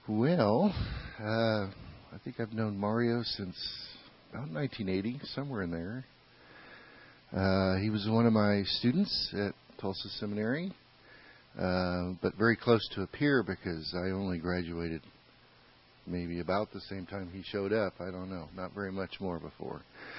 Well, I think I've known Mario since about 1980, somewhere in there. He was one of my students at Tulsa Seminary, but very close to a peer because I only graduated maybe about the same time he showed up. I don't know, not very much more before.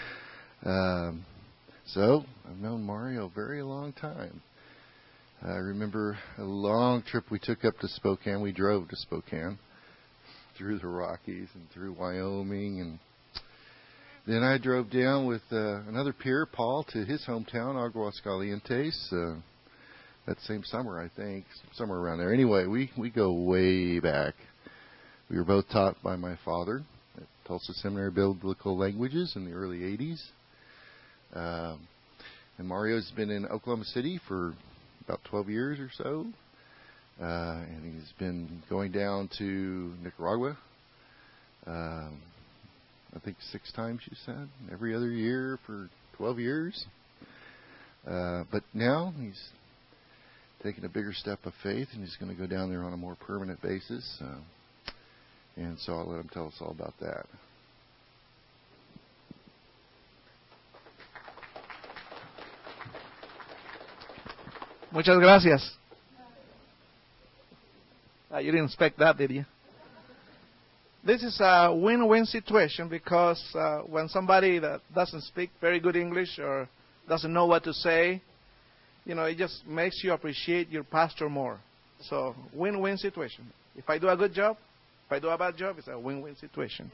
So I've known Mario a very long time. I remember a long trip we took up to Spokane. We drove to Spokane through the Rockies and through Wyoming, and then I drove down with another peer, Paul, to his hometown, Aguascalientes, that same summer, I think, somewhere around there. Anyway, we go way back. We were both taught by my father at Tulsa Seminary Biblical Languages in the early 80s. And Mario's been in Oklahoma City for about 12 years or so. And he's been going down to Nicaragua, I think 6 times, you said, every other year for 12 years. But now he's taking a bigger step of faith, and he's going to go down there on a more permanent basis. And so I'll let him tell us all about that. Muchas gracias. You didn't expect that, did you? This is a win-win situation because when somebody that doesn't speak very good English or doesn't know what to say, it just makes you appreciate your pastor more. So, win-win situation. If I do a good job, if I do a bad job, it's a win-win situation.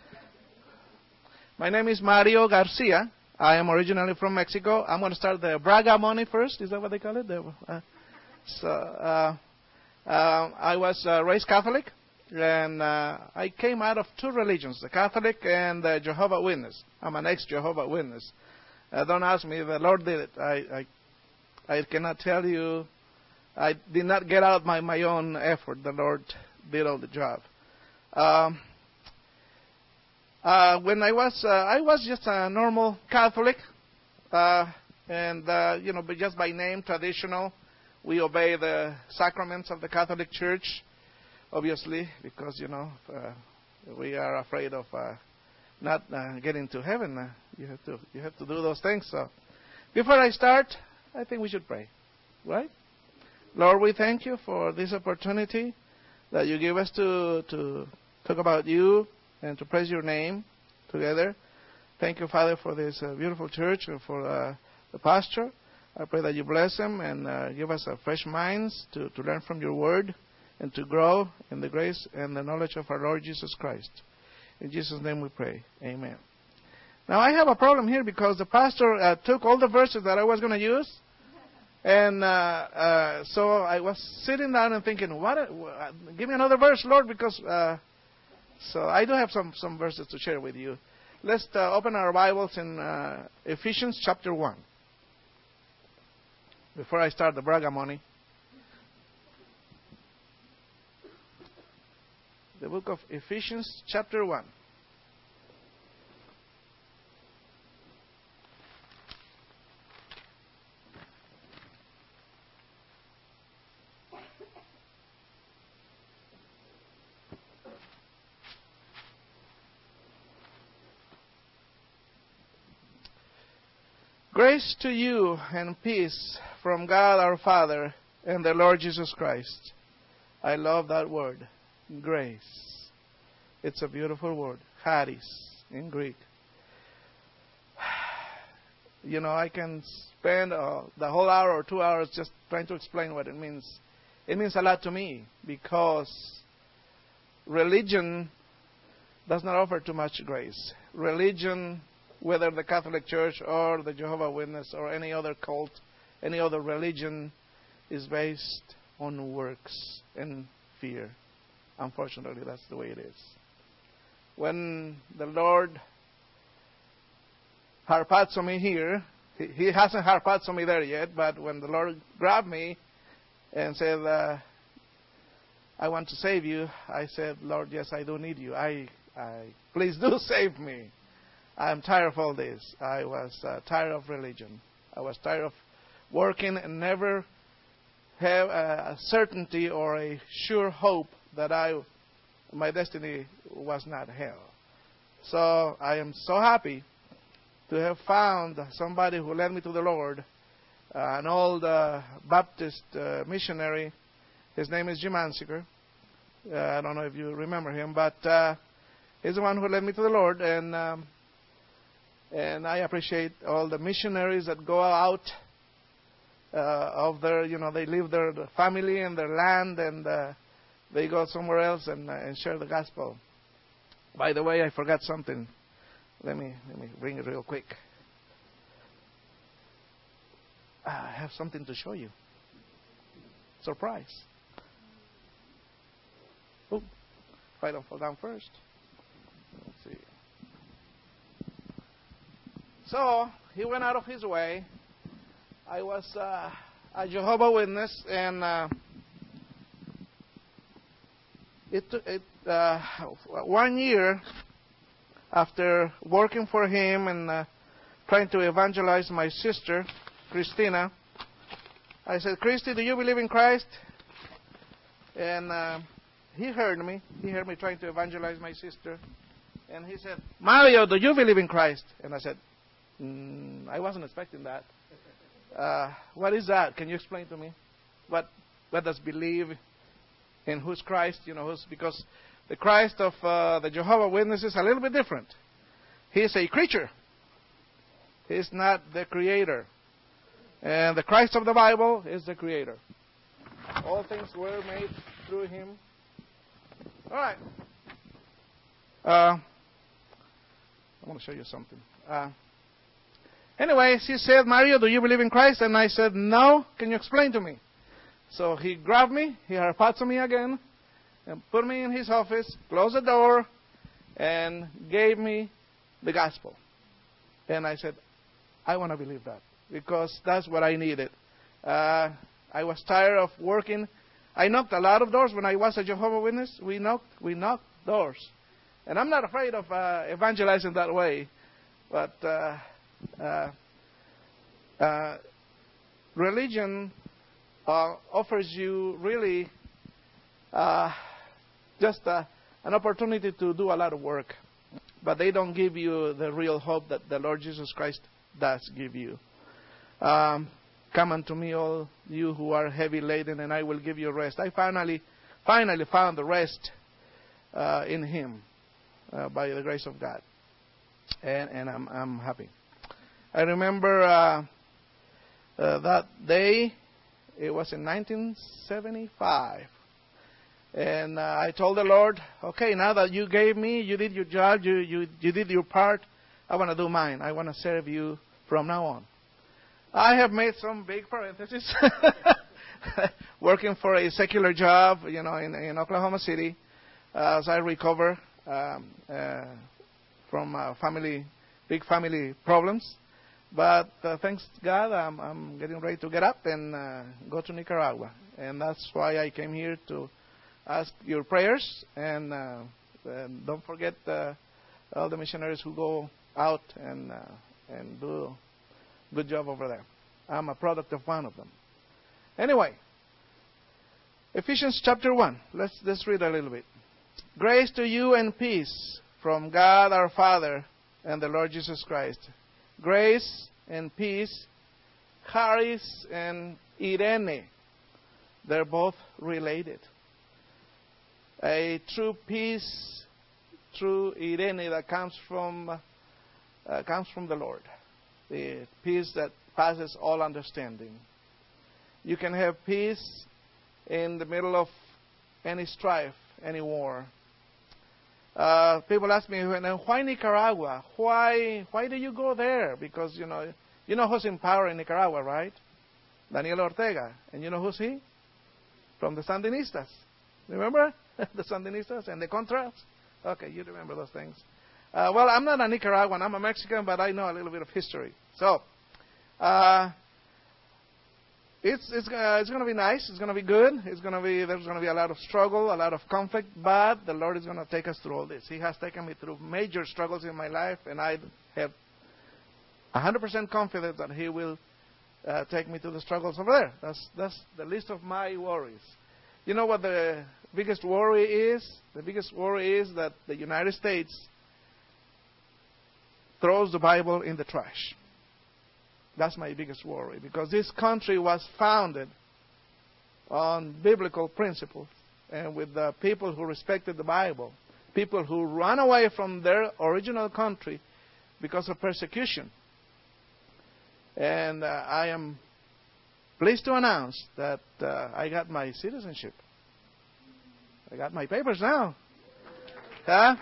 My name is Mario Garcia. I am originally from Mexico. I'm going to start the Braga money first. Is that what they call it? I was raised Catholic, and I came out of 2 religions, the Catholic and the Jehovah's Witness. I'm an ex-Jehovah's Witness. Don't ask me. The Lord did it. I cannot tell you. I did not get out my own effort. The Lord did all the job. When I was just a normal Catholic, but just by name, traditional. We obey the sacraments of the Catholic Church, obviously, because we are afraid of not getting to heaven. You have to do those things. So, before I start, I think we should pray, right? Lord, we thank you for this opportunity that you give us to talk about you and to praise your name together. Thank you, Father, for this beautiful church and for the pastor. I pray that you bless them and give us fresh minds to learn from your word and to grow in the grace and the knowledge of our Lord Jesus Christ. In Jesus' name we pray. Amen. Now, I have a problem here because the pastor took all the verses that I was going to use. And so I was sitting down and thinking, give me another verse, Lord, because so I do have some verses to share with you. Let's open our Bibles in Ephesians chapter 1. Before I start the Braga money. The book of Ephesians chapter 1. Grace to you and peace from God our Father and the Lord Jesus Christ. I love that word, grace. It's a beautiful word, charis in Greek. I can spend the whole hour or 2 hours just trying to explain what it means. It means a lot to me because religion does not offer too much grace. Religion, whether the Catholic Church or the Jehovah's Witness or any other cult, any other religion, is based on works and fear. Unfortunately, that's the way it is. When the Lord harpazo me here, He hasn't harpazo me there yet, but when the Lord grabbed me and said, I want to save you, I said, Lord, yes, I do need you. Please do save me. I'm tired of all this. I was tired of religion. I was tired of working and never have a certainty or a sure hope that I my destiny was not hell. So I am so happy to have found somebody who led me to the Lord, an old Baptist missionary. His name is Jim Ansiker. I don't know if you remember him, but he's the one who led me to the Lord, and I appreciate all the missionaries that go out of their, they leave their family and their land, and they go somewhere else and share the gospel. By the way, I forgot something. Let me bring it real quick. I have something to show you. Surprise. Oh, if I don't fall down first. Let's see. So, he went out of his way. I was a Jehovah's Witness, and it 1 year after working for him and trying to evangelize my sister, Christina, I said, Christy, do you believe in Christ? And he heard me. He heard me trying to evangelize my sister. And he said, Mario, do you believe in Christ? And I said, I wasn't expecting that. What is that? Can you explain to me? What does believe in who's Christ? Because the Christ of the Jehovah's Witnesses is a little bit different. He's a creature. He's not the creator. And the Christ of the Bible is the creator. All things were made through him. All right. I want to show you something. Anyway, she said, Mario, do you believe in Christ? And I said, no. Can you explain to me? So he grabbed me, he harpazo me again, and put me in his office, closed the door, and gave me the gospel. And I said, I want to believe that, because that's what I needed. I was tired of working. I knocked a lot of doors when I was a Jehovah's Witness. We knocked doors. And I'm not afraid of evangelizing that way. But religion offers you really just an opportunity to do a lot of work. But they don't give you the real hope that the Lord Jesus Christ does give you. Come unto me, all you who are heavy laden, and I will give you rest. I finally found the rest in Him by the grace of God, and I'm happy. I remember that day. It was in 1975, and I told the Lord, "Okay, now that you gave me, you did your job, you did your part. I want to do mine. I want to serve you from now on." I have made some big parentheses, working for a secular job, in Oklahoma City, as I recover from big family problems. But thanks to God, I'm getting ready to get up and go to Nicaragua, and that's why I came here to ask your prayers. And don't forget all the missionaries who go out and do good job over there. I'm a product of one of them. Anyway, Ephesians chapter 1. Let's read a little bit. Grace to you and peace from God our Father and the Lord Jesus Christ. Grace and peace. Charis and Irene. They're both related. A true peace, true Irene that comes from the Lord. The peace that passes all understanding. You can have peace in the middle of any strife, any war. People ask me, why Nicaragua? Why do you go there? Because, you know who's in power in Nicaragua, right? Daniel Ortega. And you know who's he? From the Sandinistas. Remember? The Sandinistas and the Contras? Okay, you remember those things. Well, I'm not a Nicaraguan. I'm a Mexican, but I know a little bit of history. So, it's going to be nice. It's going to be good. There's going to be a lot of struggle, a lot of conflict, but the Lord is going to take us through all this. He has taken me through major struggles in my life, and I have 100% confidence that He will take me through the struggles over there. That's the least of my worries. You know what the biggest worry is? The biggest worry is that the United States throws the Bible in the trash. That's my biggest worry, because this country was founded on biblical principles and with the people who respected the Bible, people who ran away from their original country because of persecution. And I am pleased to announce that I got my citizenship. I got my papers now. Huh?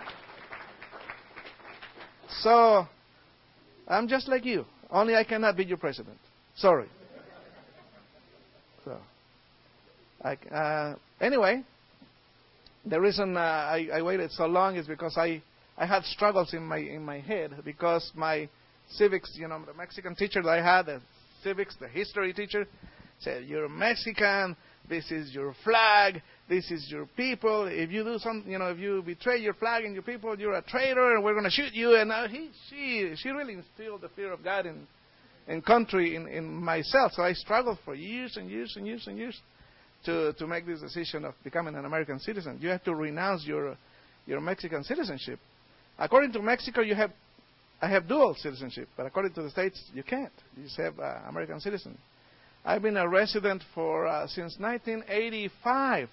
So, I'm just like you. Only I cannot be your president. Sorry. So, anyway, the reason I waited so long is because I had struggles in my head, because my civics, the Mexican teacher that I had, the civics, the history teacher, said, "You're Mexican. This is your flag. This is your people. If you do something, if you betray your flag and your people, you're a traitor, and we're going to shoot you." And she really instilled the fear of God in country in myself. So I struggled for years and years and years and years to make this decision of becoming an American citizen. You have to renounce your Mexican citizenship. According to Mexico, I have dual citizenship, but according to the States, you can't. You just have American citizen. I've been a resident since 1985.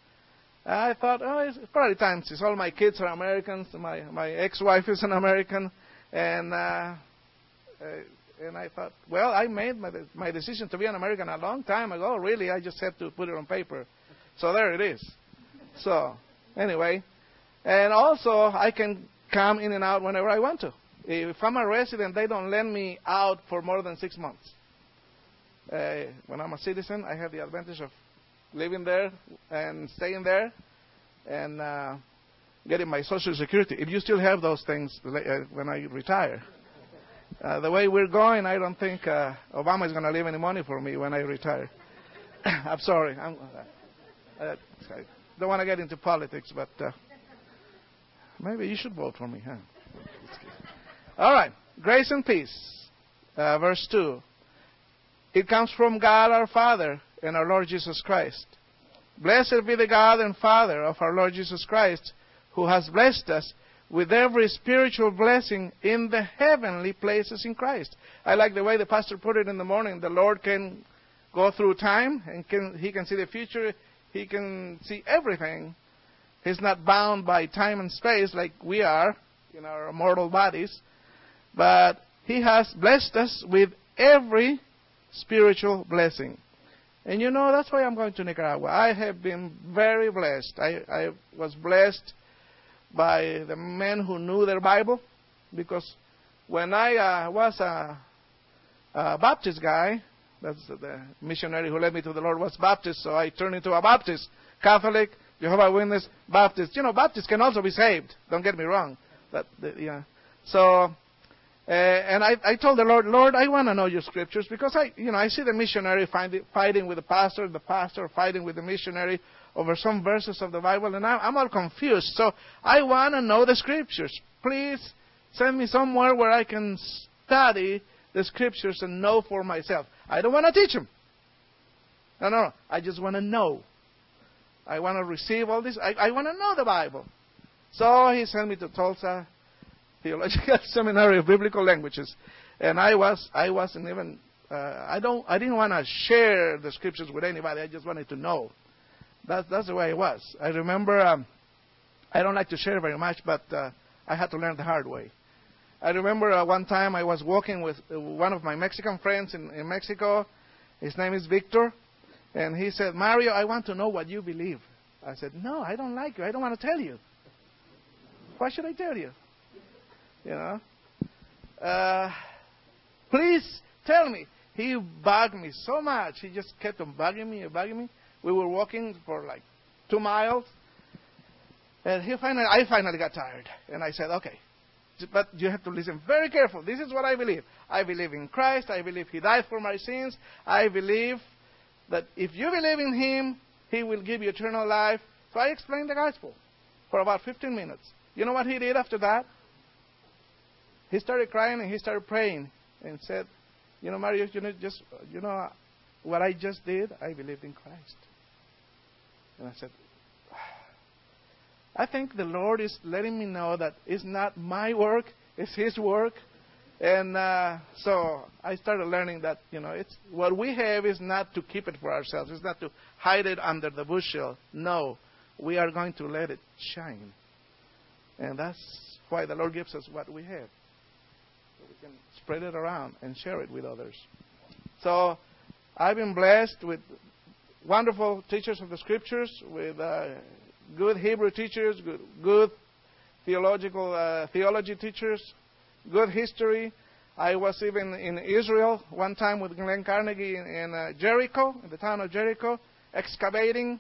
I thought, it's probably time, since all my kids are Americans. My ex-wife is an American, and I thought, well, I made my decision to be an American a long time ago. Really, I just have to put it on paper. So there it is. So anyway, and also I can come in and out whenever I want to. If I'm a resident, they don't let me out for more than 6 months. When I'm a citizen, I have the advantage of living there and staying there and getting my Social Security. If you still have those things when I retire. The way we're going, I don't think Obama is going to leave any money for me when I retire. I'm sorry. I don't want to get into politics, but maybe you should vote for me, huh? All right. Grace and peace. Verse 2. It comes from God our Father and our Lord Jesus Christ. Blessed be the God and Father of our Lord Jesus Christ, who has blessed us with every spiritual blessing in the heavenly places in Christ. I like the way the pastor put it in the morning. The Lord can go through time, and He can see the future. He can see everything. He's not bound by time and space like we are in our mortal bodies. But He has blessed us with every spiritual blessing. And that's why I'm going to Nicaragua. I have been very blessed. I was blessed by the men who knew their Bible, because when I was a Baptist guy, that's the missionary who led me to the Lord was Baptist, so I turned into a Baptist, Catholic, Jehovah's Witness, Baptist. Baptists can also be saved. Don't get me wrong. So, and I told the Lord, I want to know your scriptures, because I see the missionary fighting with the pastor fighting with the missionary over some verses of the Bible, and I'm all confused. So I want to know the scriptures. Please send me somewhere where I can study the scriptures and know for myself. I don't want to teach them. No. I just want to know. I want to receive all this. I want to know the Bible. So He sent me to Tulsa Theological Seminary of Biblical Languages, and I wasn't even. I didn't want to share the scriptures with anybody. I just wanted to know. That's the way it was. I remember. I don't like to share very much, but I had to learn the hard way. I remember one time I was walking with one of my Mexican friends in Mexico. His name is Victor, and he said, "Mario, I want to know what you believe." I said, "No, I don't like you. I don't want to tell you. Why should I tell you? Please tell me." He bugged me so much. He just kept on bugging me. We were walking for like 2 miles, and I finally got tired. And I said, "Okay, but you have to listen very careful. This is what I believe. I believe in Christ. I believe He died for my sins. I believe that if you believe in Him, He will give you eternal life." So I explained the gospel for about 15 minutes. You know what he did after that? He started crying and he started praying and said, "Mario, what I just did, I believed in Christ." And I said, I think the Lord is letting me know that it's not my work, it's His work. And so I started learning that, it's what we have is not to keep it for ourselves. It's not to hide it under the bushel. No, we are going to let it shine. And that's why the Lord gives us what we have. So we can spread it around and share it with others. So I've been blessed with wonderful teachers of the Scriptures, with good Hebrew teachers, good theology teachers, good history. I was even in Israel one time with Glenn Carnegie in Jericho, in the town of Jericho, excavating.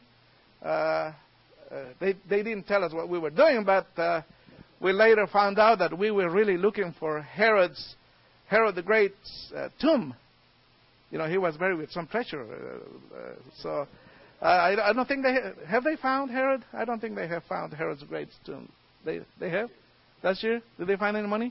They didn't tell us what we were doing, but we later found out that we were really looking for Herod the Great's tomb. He was buried with some treasure. So I don't think have they found Herod? I don't think they have found Herod the Great's tomb. They have? Last year? Did they find any money?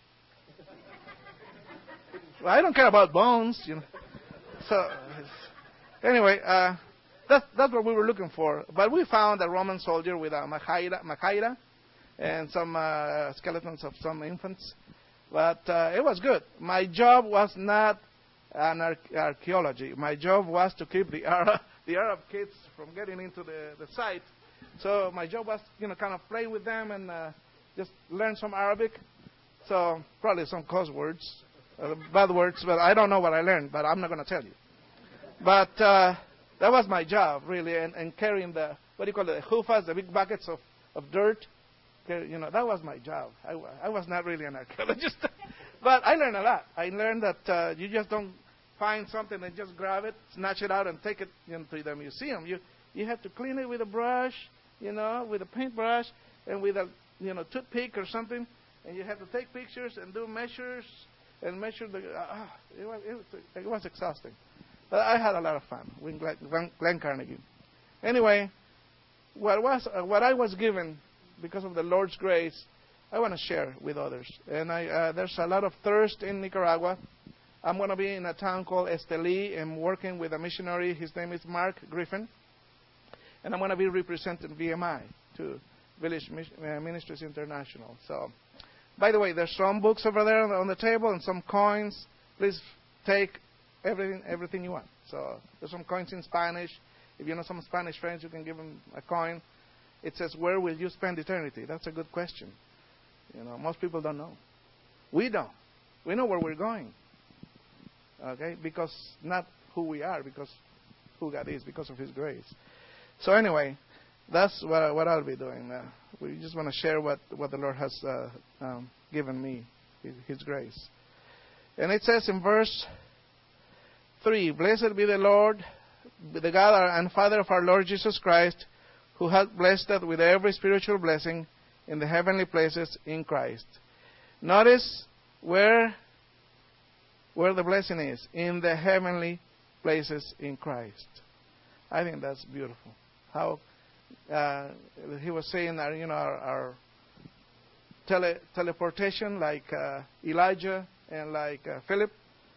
Well, I don't care about bones, So, anyway, that's what we were looking for. But we found a Roman soldier with a Machaira and some skeletons of some infants. But it was good. My job was not an archaeology. My job was to keep the Arab kids from getting into the site. So my job was, kind of play with them and just learn some Arabic. So probably some curse words. Bad words, but I don't know what I learned, but I'm not going to tell you. But that was my job, really, and carrying the hufas, the big buckets of dirt. That was my job. I was not really an archaeologist, but I learned a lot. I learned that you just don't find something and just grab it, snatch it out, and take it into the museum. You have to clean it with a brush, with a paintbrush, and with a toothpick or something, and you have to take pictures and do measures. And measure it was exhausting. But I had a lot of fun with Glenn Carnegie. Anyway, what I was given because of the Lord's grace, I want to share with others. And there's a lot of thirst in Nicaragua. I'm going to be in a town called Esteli and working with a missionary. His name is Mark Griffin. And I'm going to be representing VMI to Village Ministries International. So, by the way, there's some books over there on the table and some coins. Please take everything you want. So there's some coins in Spanish. If you know some Spanish friends, you can give them a coin. It says, "Where will you spend eternity?" That's a good question. Most people don't know. We don't. We know where we're going. Okay? Because not who we are, because who God is, because of His grace. So anyway, that's what I'll be doing. We just want to share what the Lord has given me, His grace. And it says in verse 3, "Blessed be the Lord, the God and Father of our Lord Jesus Christ, who hath blessed us with every spiritual blessing in the heavenly places in Christ." Notice where the blessing is, in the heavenly places in Christ. I think that's beautiful. How he was saying that, our teleportation, like Elijah and like Philip,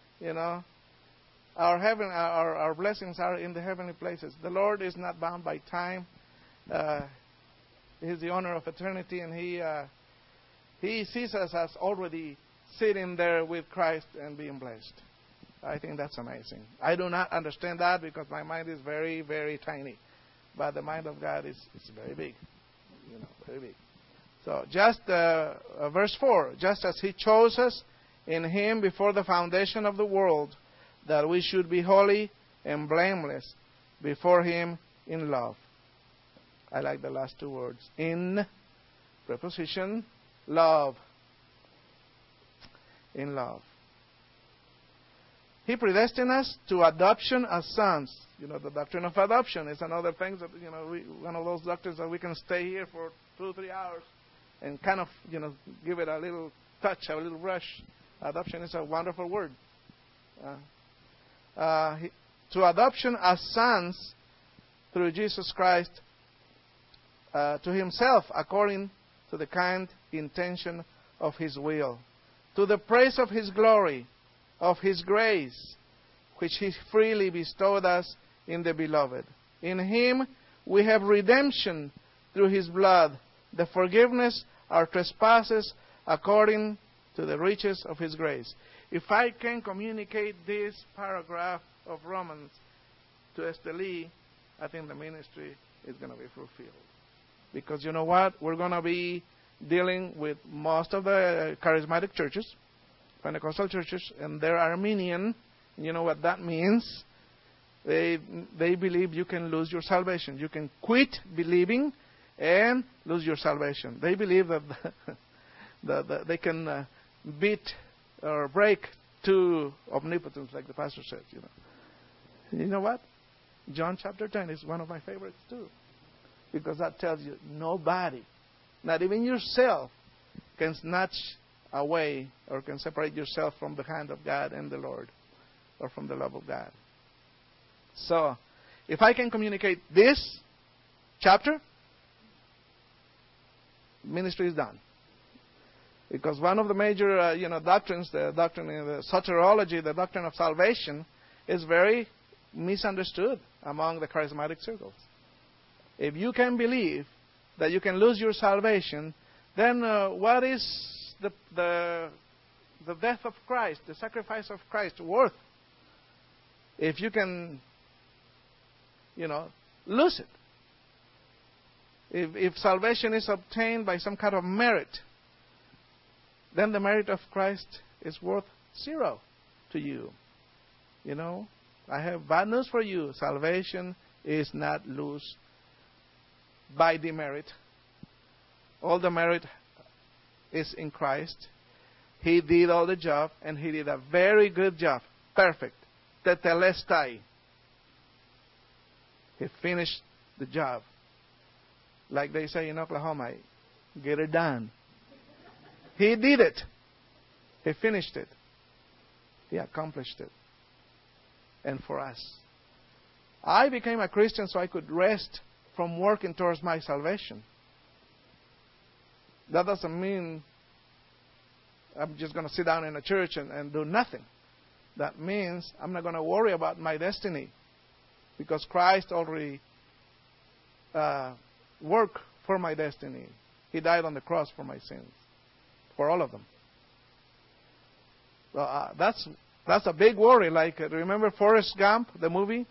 our blessings are in the heavenly places. The Lord is not bound by time. He's the owner of eternity, and He sees us as already sitting there with Christ and being blessed. I think that's amazing. I do not understand that because my mind is very, very tiny. But the mind of God is very big. Very big. So just verse 4, "Just as He chose us in Him before the foundation of the world, that we should be holy and blameless before Him in love." I like the last two words. In, preposition, love. In love. He predestined us to adoption as sons. The doctrine of adoption is another thing that, one of those doctrines that we can stay here for 2 or 3 hours and kind of, give it a little touch, a little brush. Adoption is a wonderful word. To adoption as sons through Jesus Christ to Himself according to the kind intention of His will, to the praise of His glory, of His grace, which He freely bestowed us in the Beloved. In Him we have redemption through His blood, the forgiveness of our trespasses according to the riches of His grace. If I can communicate this paragraph of Romans to Esteli, I think the ministry is going to be fulfilled. Because you know what? We're going to be dealing with most of the charismatic churches, Pentecostal churches, and they're Arminian. You know what that means? They believe you can lose your salvation. You can quit believing and lose your salvation. They believe that, that they can beat or break to omnipotence, like the pastor said. You know what? John chapter 10 is one of my favorites too. Because that tells you nobody, not even yourself, can snatch away or can separate yourself from the hand of God and the Lord, or from the love of God. So, if I can communicate this chapter, ministry is done. Because one of the major doctrines, the doctrine of the soteriology, the doctrine of salvation, is very misunderstood among the charismatic circles. If you can believe that you can lose your salvation, then what is the death of Christ, the sacrifice of Christ worth? If you can, lose it. If salvation is obtained by some kind of merit, then the merit of Christ is worth zero to you. I have bad news for you. Salvation is not lost by demerit. All the merit is in Christ. He did all the job, and He did a very good job. Perfect. Tetelestai. He finished the job. Like they say in Oklahoma, get it done. He did it. He finished it. He accomplished it. And for us, I became a Christian so I could rest from working towards my salvation. That doesn't mean I'm just going to sit down in a church and do nothing. That means I'm not going to worry about my destiny, because Christ already worked for my destiny. He died on the cross for my sins, for all of them. Well, that's a big worry. Like, remember Forrest Gump, the movie?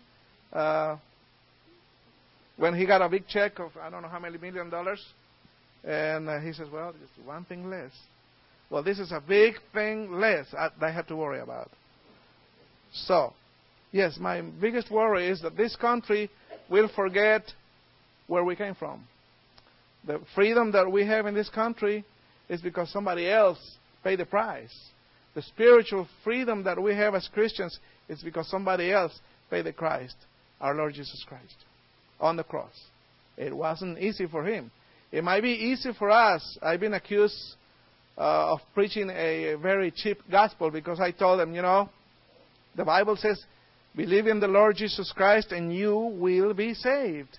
When he got a big check of I don't know how many $1 million, and he says, well, just one thing less. Well, this is a big thing less that I have to worry about. So, yes, my biggest worry is that this country will forget where we came from. The freedom that we have in this country is because somebody else paid the price. The spiritual freedom that we have as Christians is because somebody else paid the Christ, our Lord Jesus Christ, on the cross. It wasn't easy for Him. It might be easy for us. I've been accused of preaching a very cheap gospel because I told them, the Bible says, believe in the Lord Jesus Christ and you will be saved.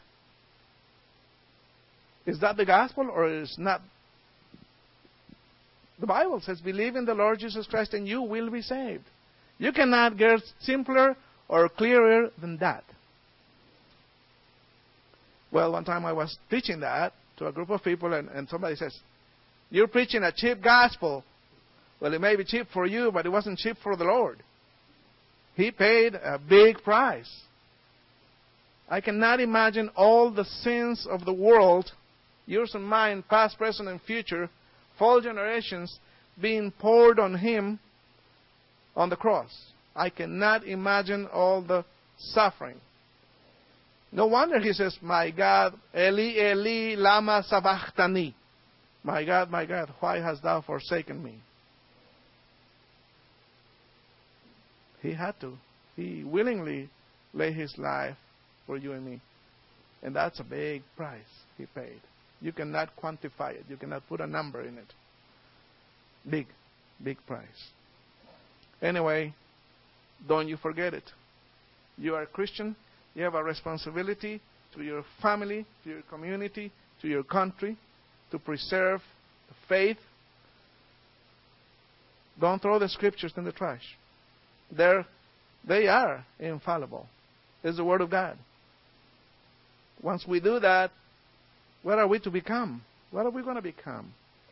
Is that the gospel or is not? The Bible says, believe in the Lord Jesus Christ and you will be saved. You cannot get simpler or clearer than that. Well, one time I was teaching that to a group of people, and somebody says, you're preaching a cheap gospel. Well, it may be cheap for you, but it wasn't cheap for the Lord. He paid a big price. I cannot imagine all the sins of the world, yours and mine, past, present, and future, 4 generations, being poured on Him on the cross. I cannot imagine all the suffering. No wonder He says, my God, Eli, Eli, lama sabachthani. My God, why hast thou forsaken me? He had to. He willingly laid His life for you and me. And that's a big price He paid. You cannot quantify it. You cannot put a number in it. Big, big price. Anyway, don't you forget it. You are a Christian. You have a responsibility to your family, to your community, to your country, to preserve the faith. Don't throw the scriptures in the trash. They are infallible. It's the Word of God. Once we do that, what are we to become? What are we going to become?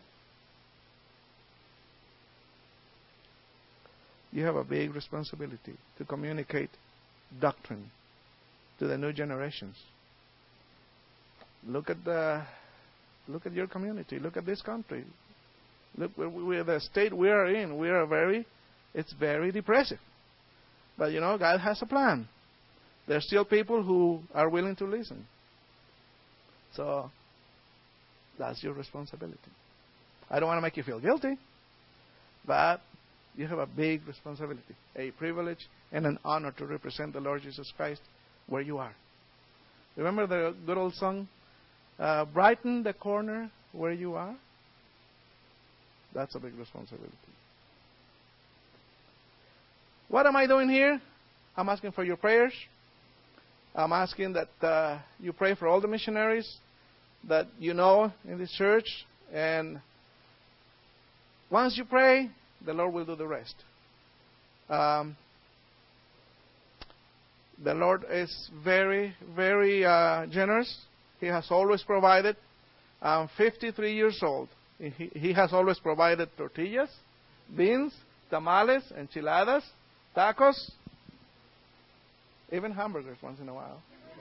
You have a big responsibility to communicate doctrine to the new generations. Look at your community. Look at this country. Look where the state we are in. It's very depressive. But God has a plan. There's still people who are willing to listen. So that's your responsibility. I don't want to make you feel guilty, but you have a big responsibility, a privilege and an honor to represent the Lord Jesus Christ where you are. Remember the good old song, brighten the corner where you are? That's a big responsibility. What am I doing here? I'm asking for your prayers. I'm asking that you pray for all the missionaries that you know in this church. And once you pray, the Lord will do the rest. The Lord is very, very generous. He has always provided. I'm 53 years old. He has always provided tortillas, beans, tamales, enchiladas, tacos, even hamburgers once in a while.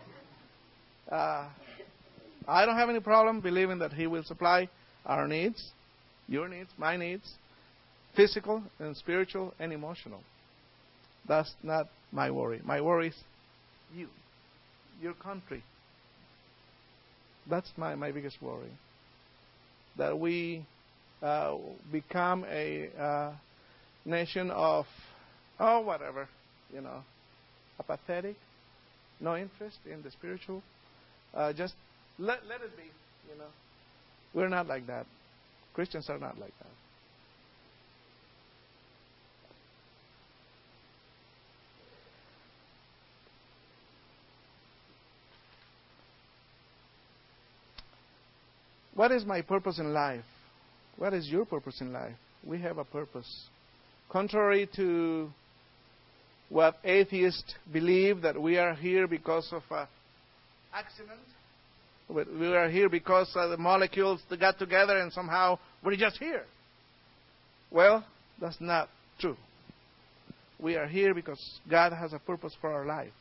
I don't have any problem believing that He will supply our needs, your needs, my needs, physical and spiritual and emotional. That's not my worry. My worry is you, your country. That's my biggest worry. That we become a nation of, whatever, apathetic, no interest in the spiritual. Just let it be, We're not like that. Christians are not like that. What is my purpose in life? What is your purpose in life? We have a purpose. Contrary to what atheists believe, that we are here because of an accident. We are here because the molecules got together and somehow we're just here. Well, that's not true. We are here because God has a purpose for our life.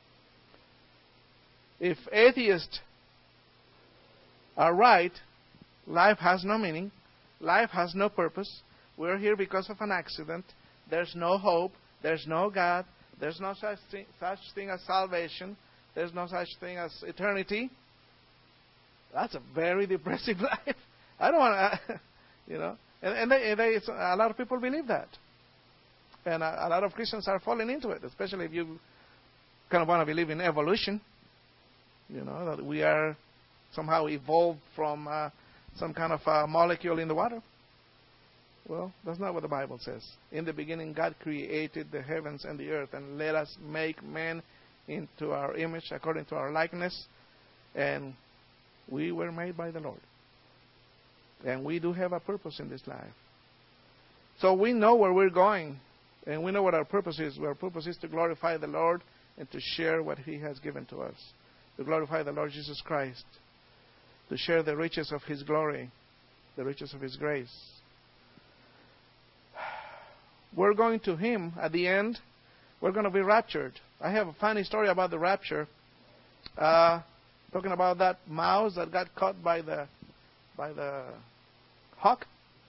If atheists are right, life has no meaning. Life has no purpose. We're here because of an accident. There's no hope. There's no God. There's no such thing as salvation. There's no such thing as eternity. That's a very depressive life. I don't want to, And a lot of people believe that. And a lot of Christians are falling into it, especially if you kind of want to believe in evolution. That we are somehow evolved from some kind of a molecule in the water. Well, that's not what the Bible says. In the beginning, God created the heavens and the earth and let us make man into our image according to our likeness. And we were made by the Lord. And we do have a purpose in this life. So we know where we're going. And we know what our purpose is. Our purpose is to glorify the Lord and to share what He has given to us. To glorify the Lord Jesus Christ. To share the riches of His glory. The riches of His grace. We're going to Him at the end. We're going to be raptured. I have a funny story about the rapture. Talking about that mouse that got caught by the hawk.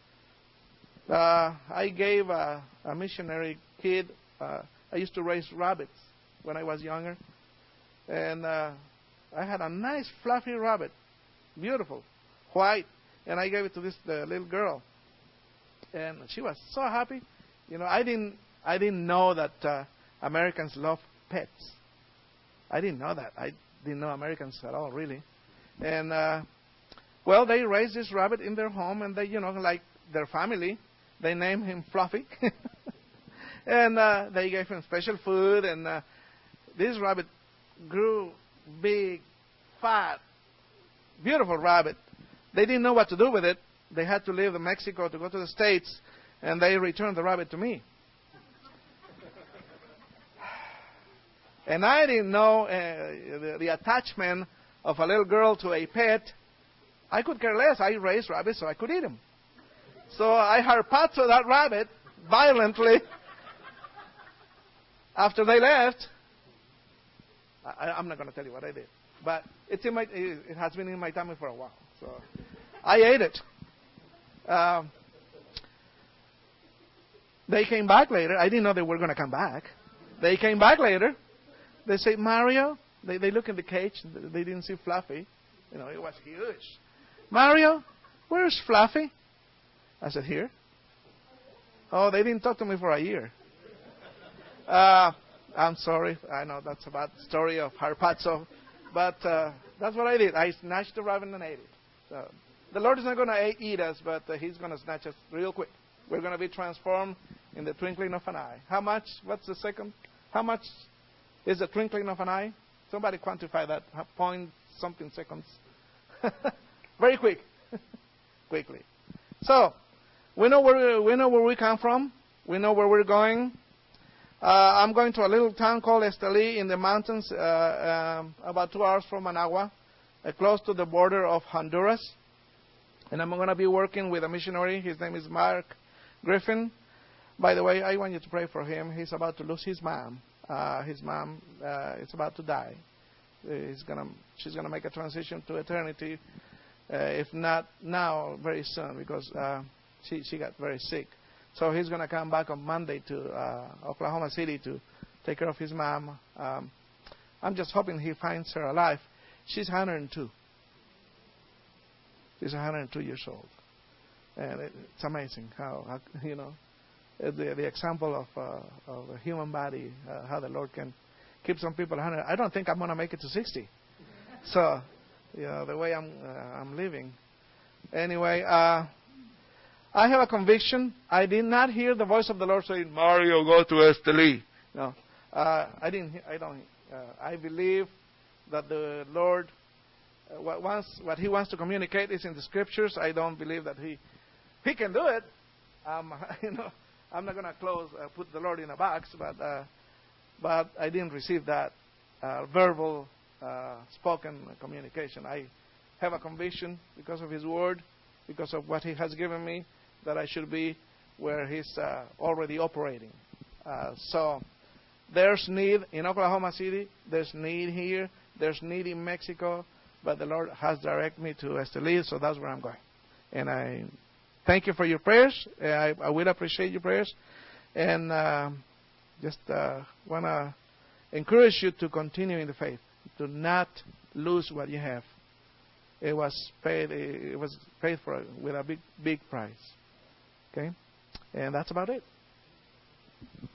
I gave a missionary kid. I used to raise rabbits when I was younger, and I had a nice fluffy rabbit, beautiful, white, and I gave it to the little girl, and she was so happy. I didn't know that Americans love pets. I didn't know that. I didn't know Americans at all, really. And they raised this rabbit in their home, and they, like their family, they named him Fluffy, and they gave him special food. And this rabbit grew big, fat, beautiful rabbit. They didn't know what to do with it. They had to leave Mexico to go to the States, and they returned the rabbit to me. And I didn't know the attachment of a little girl to a pet, I could care less. I raised rabbits so I could eat them. So I harpazo that rabbit violently. After they left, I'm not going to tell you what I did, but it has been in my tummy for a while. So I ate it. They came back later. I didn't know they were going to come back. They came back later. They say, Mario, they look in the cage. They didn't see Fluffy. You know, it was huge. Mario, where's Fluffy? I said, here. Oh, they didn't talk to me for a year. I'm sorry. I know that's a bad story of harpazo. But that's what I did. I snatched the rabbit and ate it. So, the Lord is not going to eat us, but He's going to snatch us real quick. We're going to be transformed in the twinkling of an eye. How much? What's the second? How much is the twinkling of an eye? Somebody quantify that. Point something seconds. Very quick. Quickly. So, we know where we come from. We know where we're going. I'm going to a little town called Esteli in the mountains, about 2 hours from Managua, close to the border of Honduras. And I'm going to be working with a missionary. His name is Mark Griffin. By the way, I want you to pray for him. He's about to lose his mom. His mom is about to die. She's going to make a transition to eternity, if not now, very soon, because she got very sick. So he's going to come back on Monday to Oklahoma City to take care of his mom. I'm just hoping he finds her alive. She's 102. She's 102 years old. And it's amazing how you know, the example of a human body, how the Lord can keep some people 100. I don't think I'm going to make it to 60. So, you know, the way I'm living. Anyway, I have a conviction. I did not hear the voice of the Lord saying, Mario, go to Esteli. No, I didn't. I believe that the Lord, what He wants to communicate is in the Scriptures. I don't believe that He can do it. You know, I'm not going to put the Lord in a box, but I didn't receive that verbal, spoken communication. I have a conviction because of His Word, because of what He has given me, that I should be where He's already operating. So there's need in Oklahoma City. There's need here. There's need in Mexico. But the Lord has directed me to Esteli, so that's where I'm going. And I thank you for your prayers. I will appreciate your prayers. And just want to encourage you to continue in the faith, to not lose what you have. It was paid. It was paid for with a big price. Okay, and that's about it.